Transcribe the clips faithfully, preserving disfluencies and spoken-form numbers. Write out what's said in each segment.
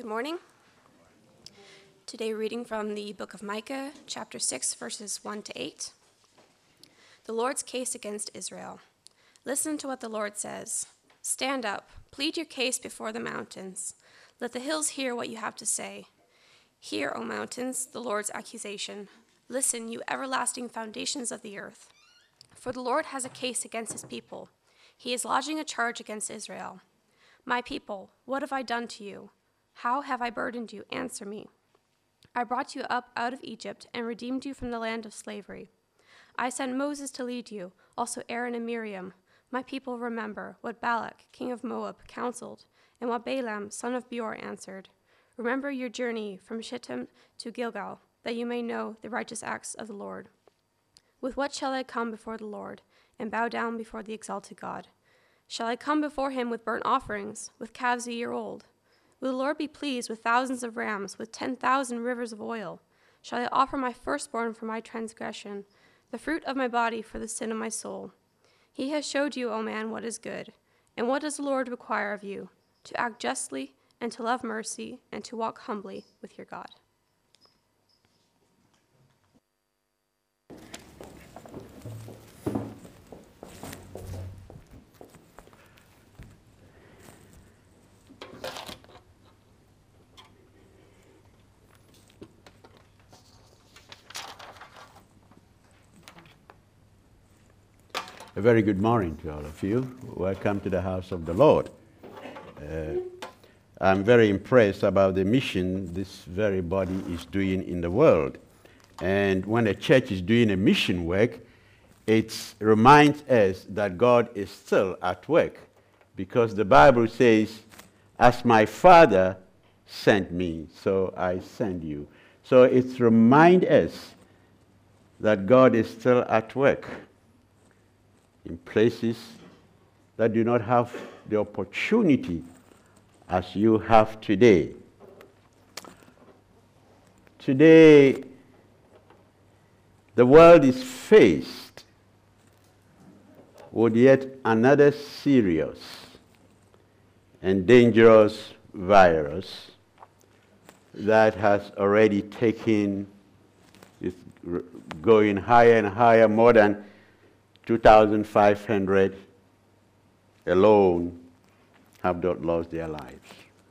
Good morning. Today reading from the book of Micah, chapter six, verses one to eight. The Lord's case against Israel. Listen to what the Lord says. Stand up, plead your case before the mountains. Let the hills hear what you have to say. Hear, O mountains, the Lord's accusation. Listen, you everlasting foundations of the earth. For the Lord has a case against his people. He is lodging a charge against Israel. My people, what have I done to you? How have I burdened you? Answer me. I brought you up out of Egypt and redeemed you from the land of slavery. I sent Moses to lead you, also Aaron and Miriam. My people remember what Balak, king of Moab, counseled, and what Balaam, son of Beor, answered. Remember your journey from Shittim to Gilgal, that you may know the righteous acts of the Lord. With what shall I come before the Lord, and bow down before the exalted God? Shall I come before him with burnt offerings, with calves a year old? Will the Lord be pleased with thousands of rams, with ten thousand rivers of oil? Shall I offer my firstborn for my transgression, the fruit of my body for the sin of my soul? He has showed you, O man, what is good. And what does the Lord require of you? To act justly, and to love mercy, and to walk humbly with your God. A very good morning to all of you. Welcome to the house of the Lord. Uh, I'm very impressed about the mission this very body is doing in the world. And when a church is doing a mission work, it reminds us that God is still at work. Because the Bible says, as my Father sent me, so I send you. So it reminds us that God is still at work in places that do not have the opportunity as you have today. Today, the world is faced with yet another serious and dangerous virus that has already taken, is going higher and higher, more than two thousand five hundred alone have not lost their lives.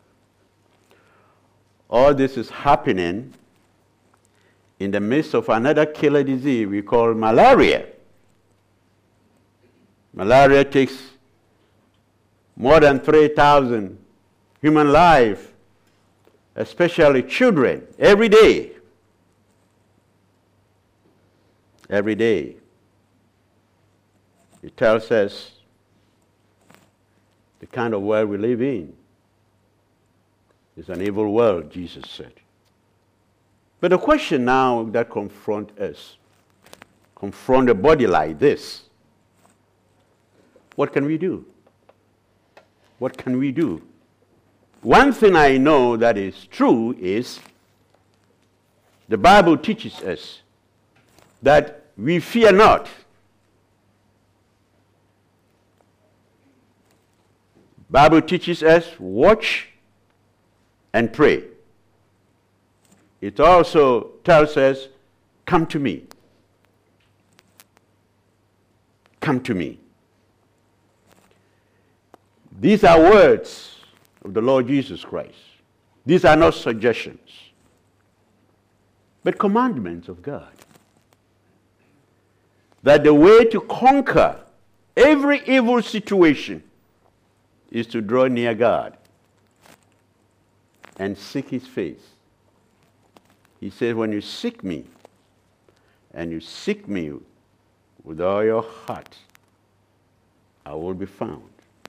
All this is happening in the midst of another killer disease we call malaria. Malaria takes more than three thousand human lives, especially children, every day. Every day. It tells us the kind of world we live in is an evil world, Jesus said. But the question now that confronts us, confront a body like this, what can we do? What can we do? One thing I know that is true is the Bible teaches us that we fear not. Bible teaches us, watch and pray. It also tells us, come to me. Come to me. These are words of the Lord Jesus Christ. These are not suggestions, but commandments of God. That the way to conquer every evil situation is to draw near God and seek his face. He says, when you seek me, and you seek me with all your heart, I will be found.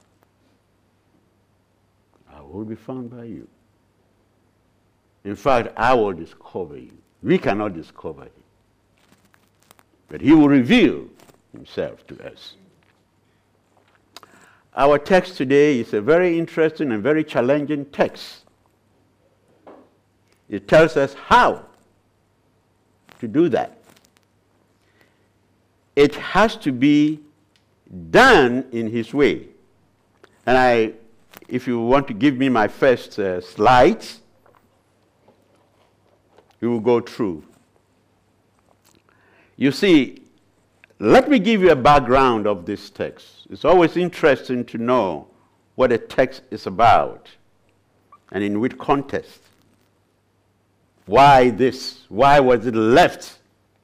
I will be found by you. In fact, I will discover you. We cannot discover him, but he will reveal himself to us. Our text today is a very interesting and very challenging text. It tells us how to do that. It has to be done in his way. And I, if you want to give me my first uh, slides, we will go through. You see, let me give you a background of this text. It's always interesting to know what a text is about and in which context. Why this? Why was it left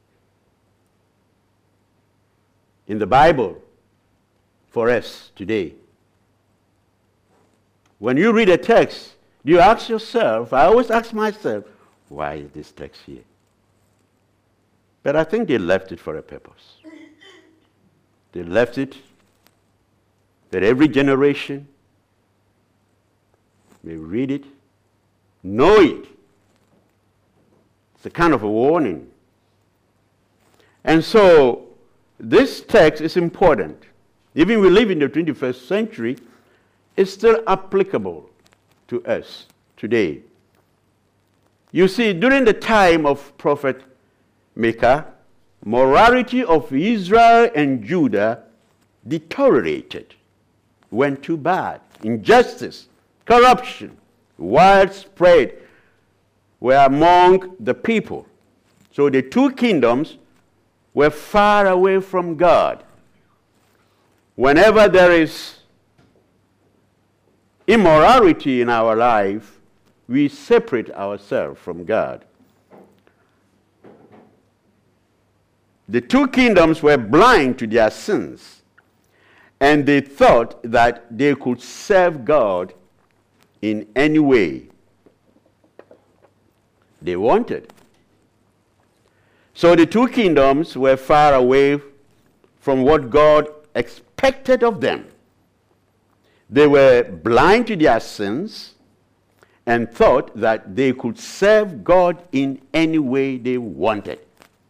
in the Bible for us today? When you read a text, do you ask yourself, I always ask myself, why is this text here? But I think they left it for a purpose. They left it that every generation may read it, know it. It's a kind of a warning. And so this text is important. Even we live in the twenty-first century, it's still applicable to us today. You see, during the time of Prophet Micah, morality of Israel and Judah deteriorated, went too bad. Injustice, corruption, widespread were among the people. So the two kingdoms were far away from God. Whenever there is immorality in our life, we separate ourselves from God. The two kingdoms were blind to their sins, and they thought that they could serve God in any way they wanted. So the two kingdoms were far away from what God expected of them. They were blind to their sins and thought that they could serve God in any way they wanted.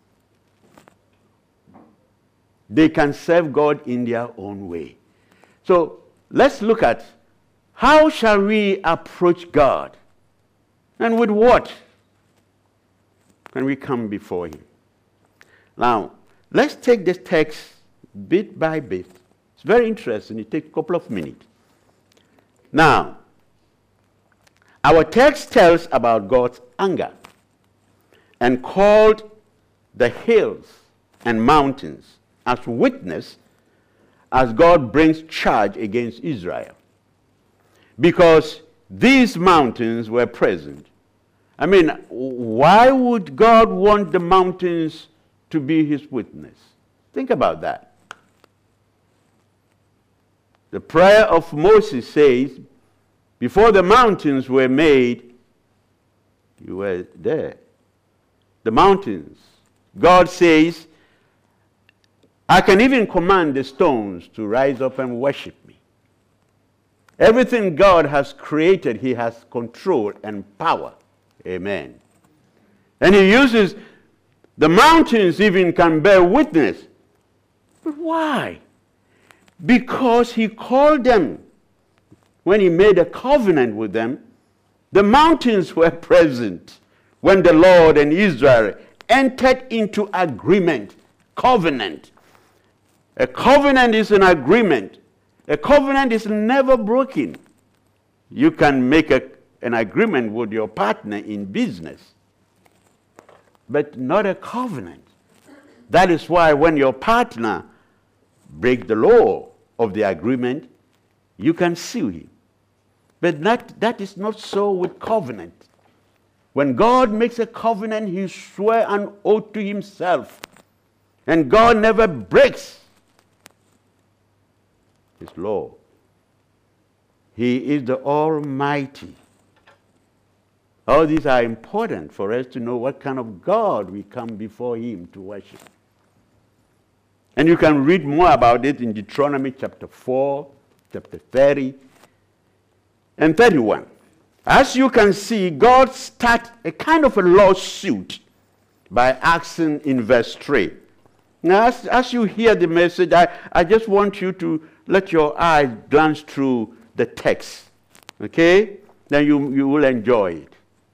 They can serve God in their own way. So let's look at how shall we approach God, and with what can we come before him? Now, let's take this text bit by bit. It's very interesting. It takes a couple of minutes. Now, our text tells about God's anger and called the hills and mountains as witness as God brings charge against Israel. Because these mountains were present. I mean, why would God want the mountains to be his witness? Think about that. The prayer of Moses says, before the mountains were made, you were there. The mountains. God says, I can even command the stones to rise up and worship me. Everything God has created, he has control and power. Amen. And he uses the mountains even can bear witness. But why? Because he called them. When he made a covenant with them, the mountains were present when the Lord and Israel entered into agreement, covenant. A covenant is an agreement. A covenant is never broken. You can make a, an agreement with your partner in business, but not a covenant. That is why when your partner breaks the law of the agreement, you can sue him. But that, that is not so with covenant. When God makes a covenant, he swears an oath to himself. And God never breaks his law. He is the Almighty. All these are important for us to know what kind of God we come before him to worship. And you can read more about it in Deuteronomy chapter four, chapter thirty, and thirty-one. As you can see, God starts a kind of a lawsuit by asking in verse three. Now, as, as you hear the message, I, I just want you to let your eyes glance through the text. Okay? Then you, you will enjoy it.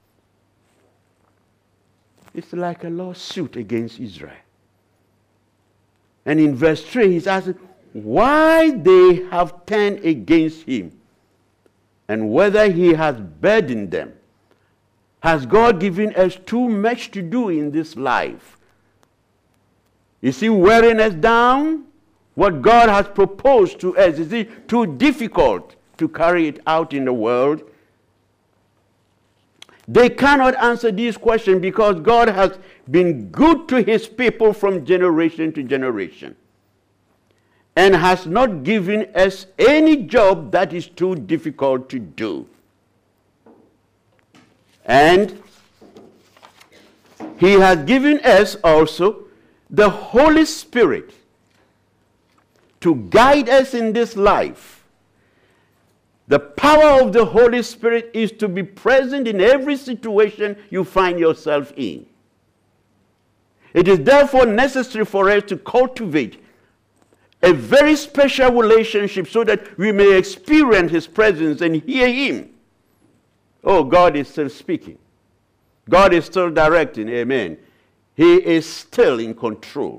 It's like a lawsuit against Israel. And in verse three, he's asking why they have turned against him and whether he has burdened them. Has God given us too much to do in this life? Is he wearing us down? What God has proposed to us, is it too difficult to carry it out in the world? They cannot answer these questions because God has been good to his people from generation to generation and has not given us any job that is too difficult to do. And he has given us also the Holy Spirit to guide us in this life. The power of the Holy Spirit is to be present in every situation you find yourself in. It is therefore necessary for us to cultivate a very special relationship so that we may experience his presence and hear him. Oh, God is still speaking. God is still directing. Amen. He is still in control.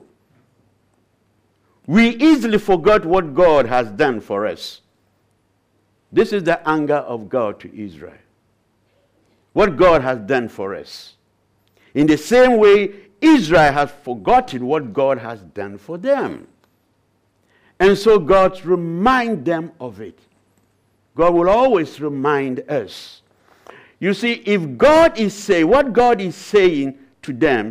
We easily forgot what God has done for us. This is the anger of God to Israel. What God has done for us. In the same way, Israel has forgotten what God has done for them. And so God reminds them of it. God will always remind us. You see, if God is saying, what God is saying to them,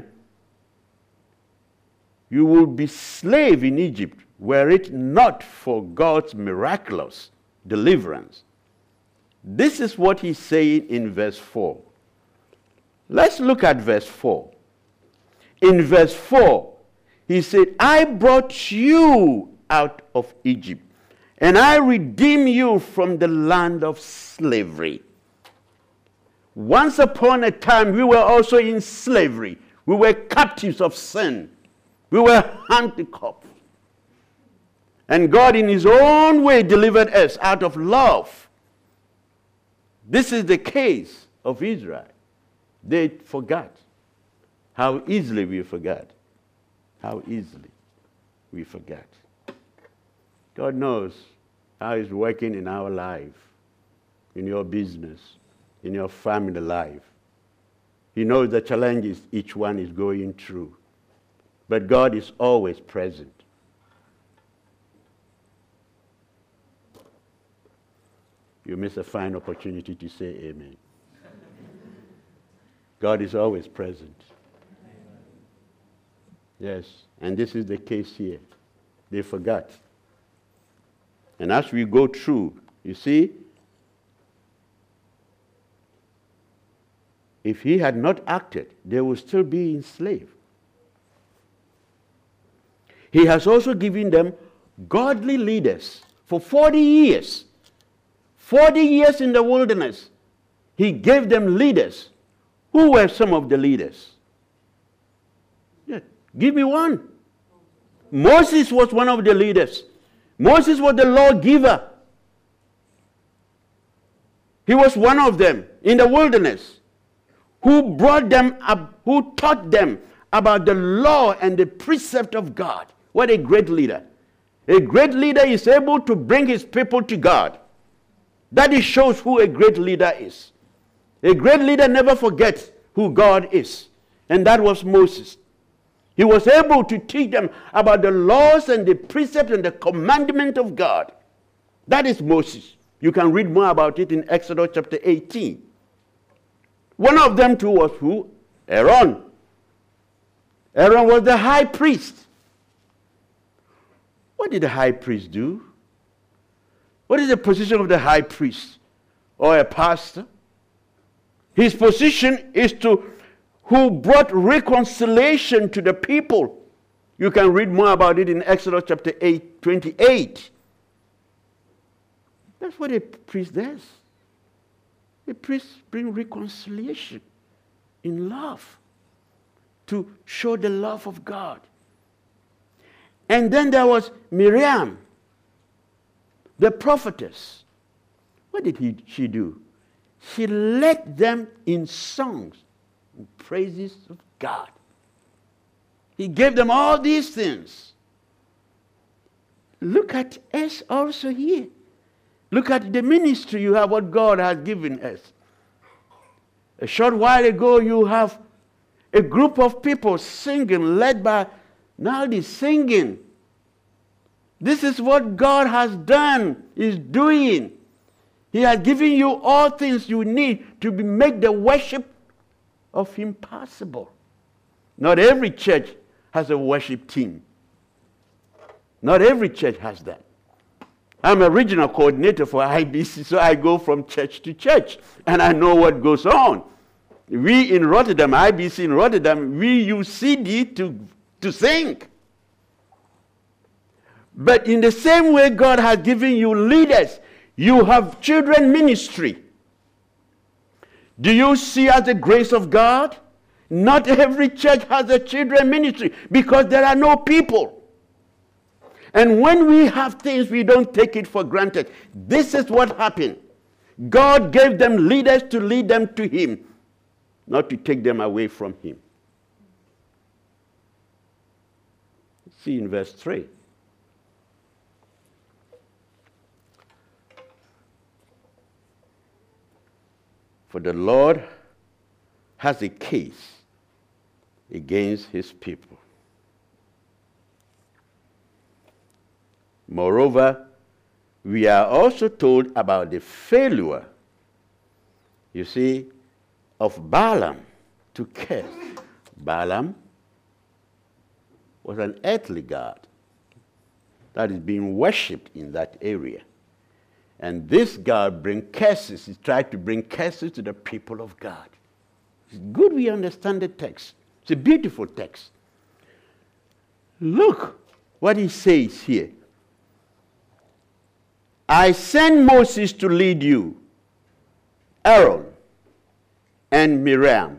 you will be slave in Egypt, were it not for God's miraculous deliverance. This is what he's saying in verse four. Let's look at verse four. In verse four, he said, I brought you out of Egypt, and I redeemed you from the land of slavery. Once upon a time, we were also in slavery. We were captives of sin. We were handicapped. And God in his own way delivered us out of love. This is the case of Israel. They forgot. How easily we forgot. How easily we forgot. God knows how he's working in our life, in your business, in your family life. He knows the challenges each one is going through. But God is always present. You miss a fine opportunity to say amen. God is always present. Yes, and this is the case here. They forgot. And as we go through, you see, if he had not acted, they would still be enslaved. He has also given them godly leaders for forty years. forty years in the wilderness. He gave them leaders. Who were some of the leaders? Yeah, give me one. Moses was one of the leaders. Moses was the lawgiver. He was one of them in the wilderness who brought them up, who taught them about the law and the precept of God. What a great leader. A great leader is able to bring his people to God. That it shows who a great leader is. A great leader never forgets who God is. And that was Moses. He was able to teach them about the laws and the precepts and the commandment of God. That is Moses. You can read more about it in Exodus chapter eighteen. One of them too was who? Aaron. Aaron was the high priest. What did the high priest do? What is the position of the high priest or a pastor? His position is to who brought reconciliation to the people. You can read more about it in Exodus chapter eight, twenty-eight. That's what a priest does. A priest brings reconciliation in love to show the love of God. And then there was Miriam, the prophetess. What did he, she do? She led them in songs and praises of God. He gave them all these things. Look at us also here. Look at the ministry you have, what God has given us. A short while ago, you have a group of people singing, led by Naldi singing. This is what God has done, is doing. He has given you all things you need to be, make the worship of Him possible. Not every church has a worship team. Not every church has that. I'm a regional coordinator for I B C, so I go from church to church, and I know what goes on. We in Rotterdam, I B C in Rotterdam, we use C D to, to sing. But in the same way God has given you leaders, you have children ministry. Do you see as the grace of God? Not every church has a children ministry because there are no people. And when we have things, we don't take it for granted. This is what happened. God gave them leaders to lead them to Him, not to take them away from Him. See in verse three. For the Lord has a case against His people. Moreover, we are also told about the failure, you see, of Balaam to curse. Balaam was an earthly god that is being worshipped in that area. And this God brings curses. He tried to bring curses to the people of God. It's good we understand the text. It's a beautiful text. Look what he says here. I send Moses to lead you, Aaron and Miriam.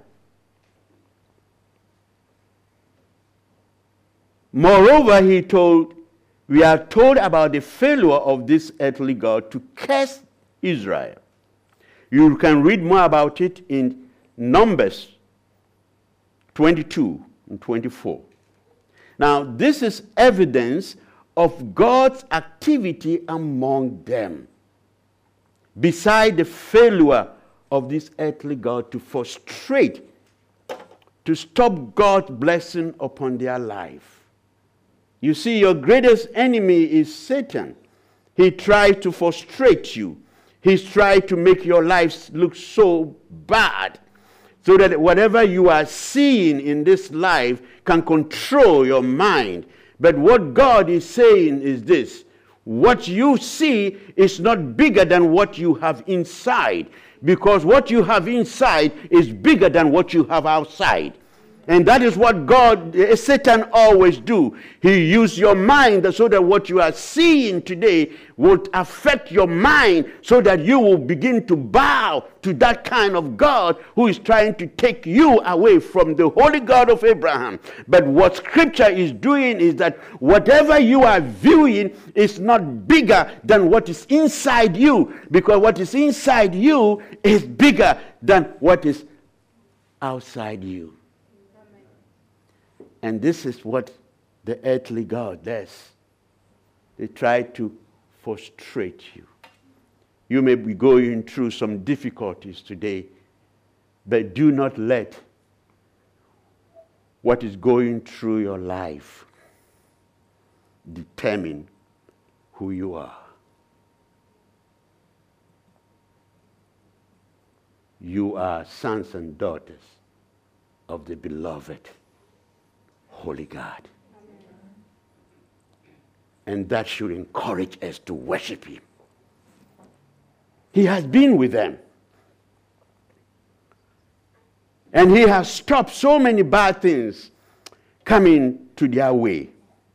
Moreover, he told, we are told about the failure of this earthly God to curse Israel. You can read more about it in Numbers twenty-two and twenty-four. Now, this is evidence of God's activity among them, beside the failure of this earthly God to frustrate, to stop God's blessing upon their life. You see, your greatest enemy is Satan. He tries to frustrate you. He's trying to make your life look so bad, so that whatever you are seeing in this life can control your mind. But what God is saying is this: what you see is not bigger than what you have inside, because what you have inside is bigger than what you have outside. And that is what God, Satan always do. He use your mind so that what you are seeing today will affect your mind, so that you will begin to bow to that kind of God who is trying to take you away from the holy God of Abraham. But what Scripture is doing is that whatever you are viewing is not bigger than what is inside you, because what is inside you is bigger than what is outside you. And this is what the earthly God does. They try to frustrate you. You may be going through some difficulties today, but do not let what is going through your life determine who you are. You are sons and daughters of the beloved Holy God. Amen. And that should encourage us to worship Him. He has been with them. And He has stopped so many bad things coming to their way.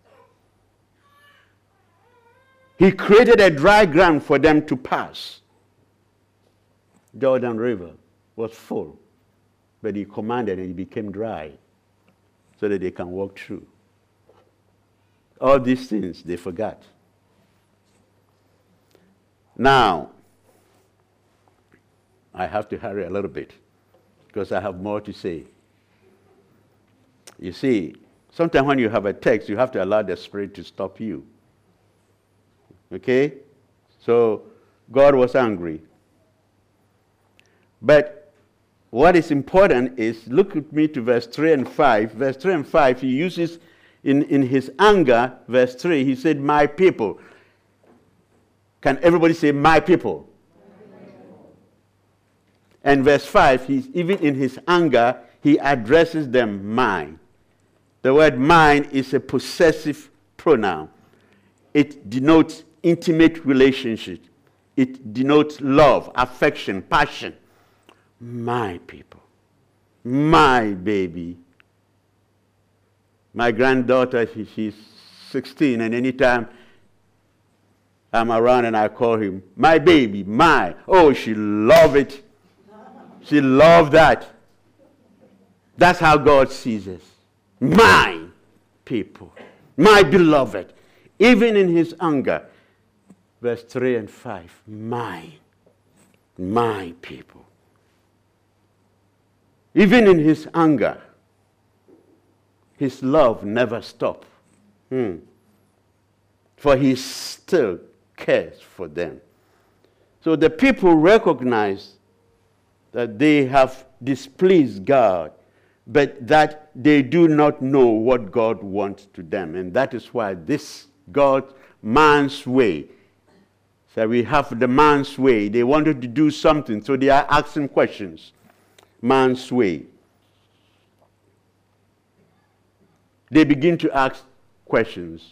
He created a dry ground for them to pass. Jordan River was full, but He commanded and it became dry, so that they can walk through. All these things they forgot. Now, I have to hurry a little bit because I have more to say. You see, sometimes when you have a text, you have to allow the Spirit to stop you. Okay? So, God was angry. But what is important is, look with me to verse three and five. Verse three and five, he uses, in, in his anger, verse three, he said, my people. Can everybody say, my people? And verse five, he's, even in his anger, he addresses them mine. The word mine is a possessive pronoun. It denotes intimate relationship. It denotes love, affection, passion. My people. My baby. My granddaughter, she, she's sixteen, and anytime I'm around and I call him, my baby, my. Oh, she loved it. She loved that. That's how God sees us. My people. My beloved. Even in his anger. Verse three and five. My. My people. Even in his anger, his love never stopped. Hmm. For he still cares for them. So the people recognize that they have displeased God, but that they do not know what God wants to them. And that is why this God, man's way. So we have the man's way. They wanted to do something, so they are asking questions. Man's way. They begin to ask questions.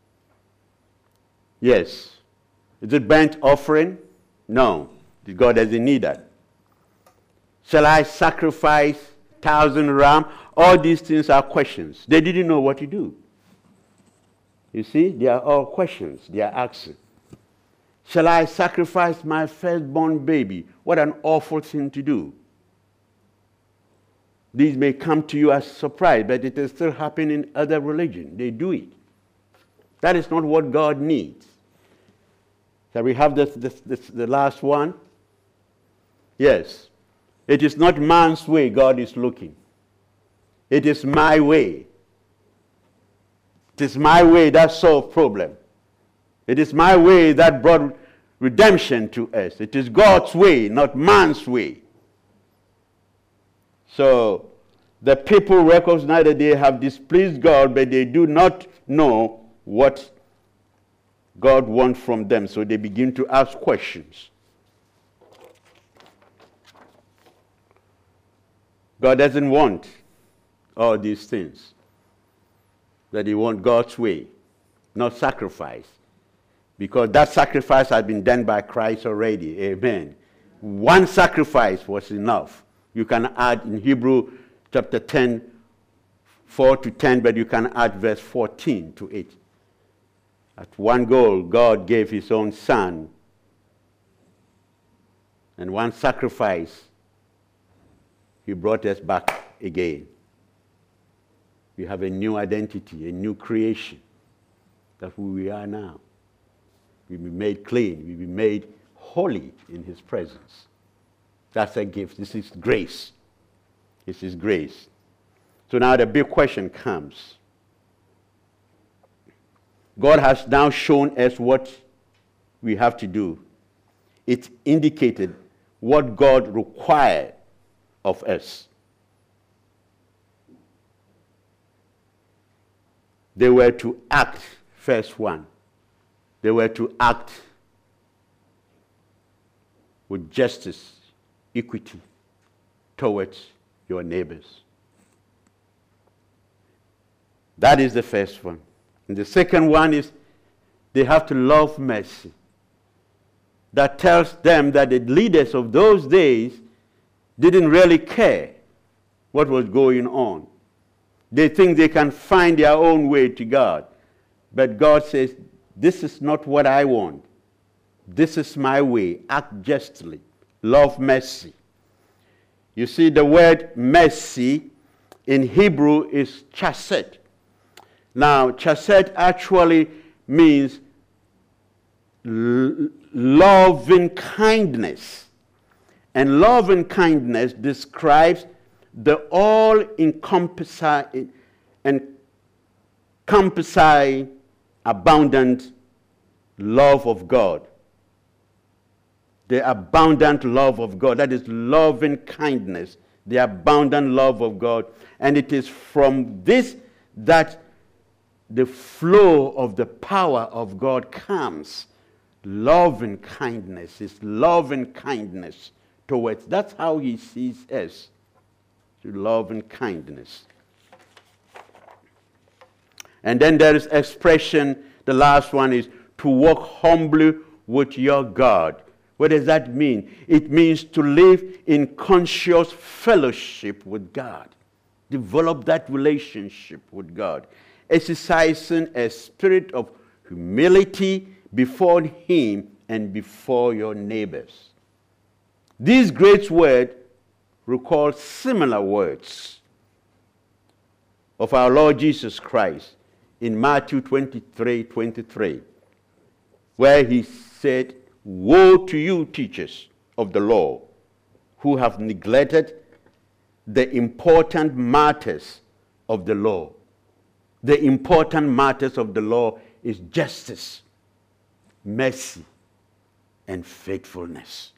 Yes. Is it burnt offering? No. God doesn't need that. Shall I sacrifice thousand ram? All these things are questions. They didn't know what to do. You see, they are all questions they are asking. Shall I sacrifice my firstborn baby? What an awful thing to do. These may come to you as a surprise, but it is still happening in other religions. They do it. That is not what God needs. Shall we have this, this, this, the last one? Yes. It is not man's way God is looking. It is my way. It is my way that solved problem. It is my way that brought redemption to us. It is God's way, not man's way. So the people recognize that they have displeased God, but they do not know what God wants from them. So they begin to ask questions. God doesn't want all these things. That he wants God's way, not sacrifice. Because that sacrifice has been done by Christ already. Amen. One sacrifice was enough. You can add in Hebrew chapter ten, four to ten, but you can add verse fourteen to it. At one goal, God gave his own son. And one sacrifice, he brought us back again. We have a new identity, a new creation. That's who we are now. We've been made clean. We've been made holy in his presence. That's a gift. This is grace. This is grace. So now the big question comes. God has now shown us what we have to do. It indicated what God required of us. They were to act, first one. They were to act with justice, equity towards your neighbors. That is the first one. And the second one is they have to love mercy. That tells them that the leaders of those days didn't really care what was going on. They think they can find their own way to God. But God says, this is not what I want. This is my way. Act justly. Love mercy. You see, the word mercy in Hebrew is chesed. Now, chesed actually means l- loving kindness. And loving kindness describes the all-encompassing and encompassing abundant love of God. The abundant love of God. That is loving kindness. the abundant love of God. And it is from this that the flow of the power of God comes. Love and kindness. It's love and kindness towards. That's how he sees us. To love and kindness. And then there is expression, the last one is to walk humbly with your God. What does that mean? It means to live in conscious fellowship with God. Develop that relationship with God. Exercising a spirit of humility before him and before your neighbors. These great words recall similar words of our Lord Jesus Christ in Matthew twenty-three twenty-three, where he said, "Woe to you, teachers of the law, who have neglected the important matters of the law." The important matters of the law is justice, mercy, and faithfulness.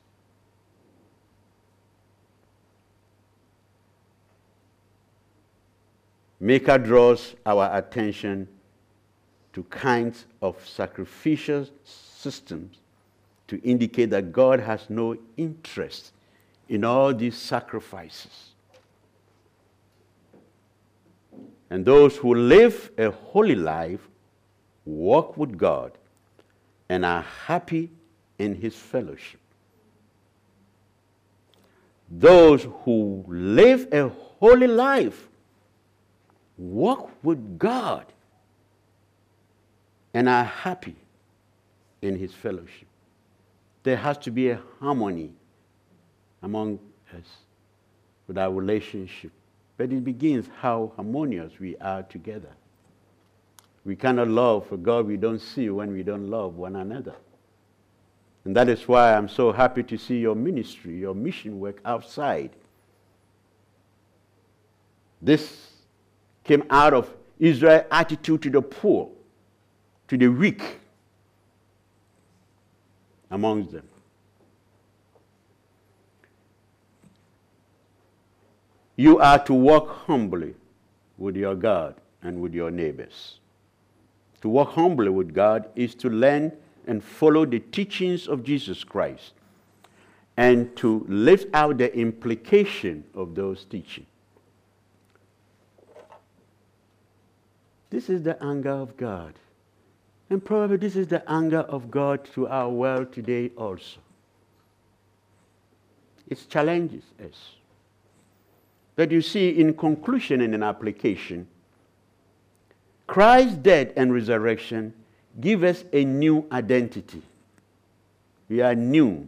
Micah draws our attention to kinds of sacrificial systems to indicate that God has no interest in all these sacrifices. And those who live a holy life walk with God and are happy in his fellowship. Those who live a holy life walk with God and are happy in his fellowship. There has to be a harmony among us with our relationship. But it begins how harmonious we are together. We cannot love for God we don't see when we don't love one another. And that is why I'm so happy to see your ministry, your mission work outside. This came out of Israel's attitude to the poor, to the weak amongst them. You are to walk humbly with your God and with your neighbors. To walk humbly with God is to learn and follow the teachings of Jesus Christ and to live out the implication of those teachings. This is the anger of God. And probably this is the anger of God to our world today also. It challenges us. But you see, in conclusion and in application, Christ's death and resurrection give us a new identity. We are new.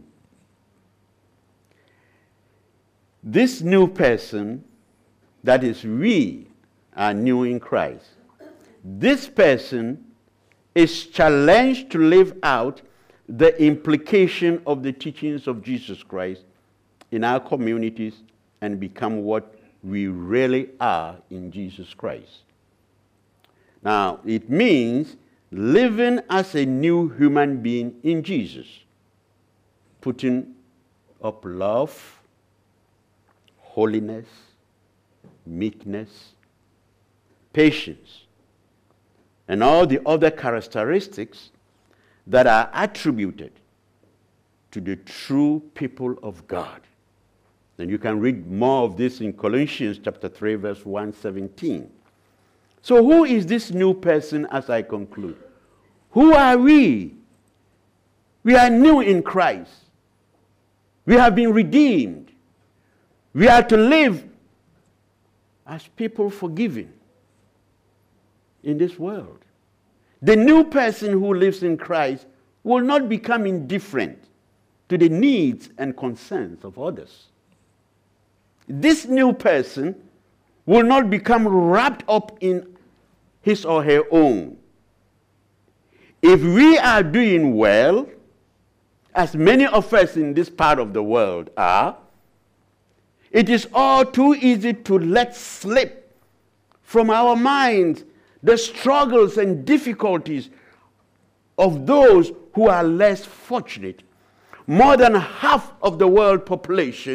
This new person, that is, we are new in Christ. This person is challenged to live out the implication of the teachings of Jesus Christ in our communities and become what we really are in Jesus Christ. Now, it means living as a new human being in Jesus, putting up love, holiness, meekness, patience, and all the other characteristics that are attributed to the true people of God. And you can read more of this in Colossians chapter three, verse one seventeen. So who is this new person as I conclude? Who are we? We are new in Christ. We have been redeemed. We are to live as people forgiven in this world. The new person who lives in Christ will not become indifferent to the needs and concerns of others. This new person will not become wrapped up in his or her own. If we are doing well, as many of us in this part of the world are, it is all too easy to let slip from our minds the struggles and difficulties of those who are less fortunate. More than half of the world population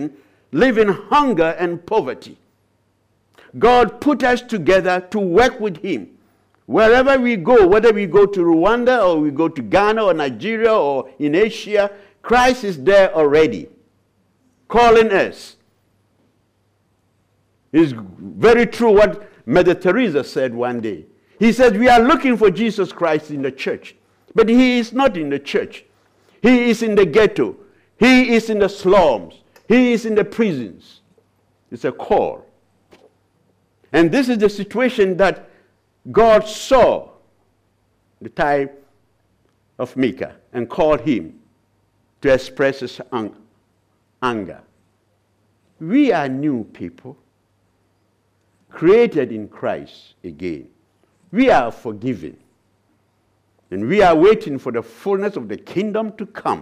live in hunger and poverty. God put us together to work with him. Wherever we go, whether we go to Rwanda or we go to Ghana or Nigeria or in Asia, Christ is there already, calling us. It's very true what Mother Teresa said one day. He said, we are looking for Jesus Christ in the church, but he is not in the church. He is in the ghetto. He is in the slums. He is in the prisons. It's a call. And this is the situation that God saw the time of Micah and called him to express his ang- anger. We are new people, created in Christ again. We are forgiven. And we are waiting for the fullness of the kingdom to come.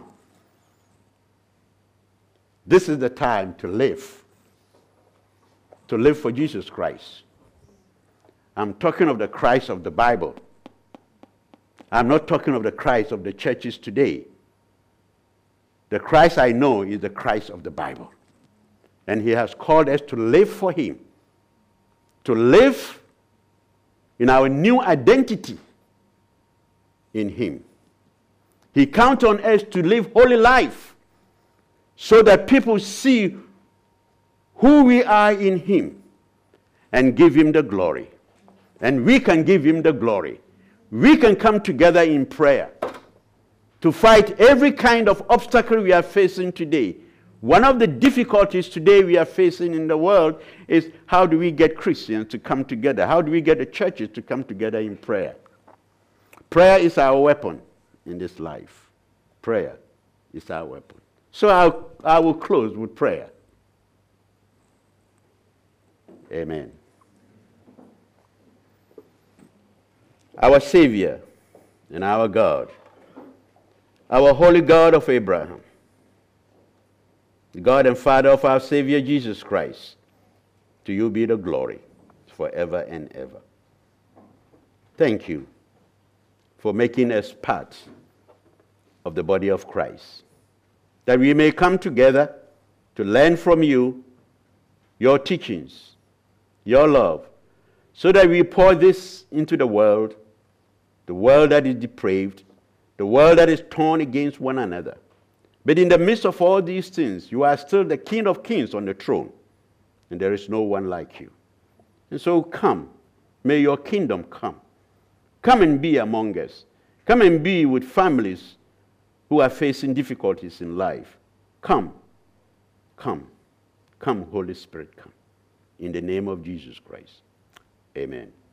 This is the time to live. To live for Jesus Christ. I'm talking of the Christ of the Bible. I'm not talking of the Christ of the churches today. The Christ I know is the Christ of the Bible. And he has called us to live for him. To live in our new identity in him. He counts on us to live holy life so that people see who we are in him and give him the glory. And we can give him the glory. We can come together in prayer to fight every kind of obstacle we are facing today. One of the difficulties today we are facing in the world is how do we get Christians to come together? How do we get the churches to come together in prayer? Prayer is our weapon in this life. Prayer is our weapon. So I'll, I will close with prayer. Amen. Our Savior and our God, our holy God of Abraham, the God and Father of our Savior Jesus Christ, to you be the glory forever and ever. Thank you for making us part of the body of Christ, that we may come together to learn from you your teachings, your love, so that we pour this into the world, the world that is depraved, the world that is torn against one another. But in the midst of all these things, you are still the King of Kings on the throne, and there is no one like you. And so come, may your kingdom come. Come and be among us. Come and be with families who are facing difficulties in life. Come, come, come, Holy Spirit, come. In the name of Jesus Christ. Amen.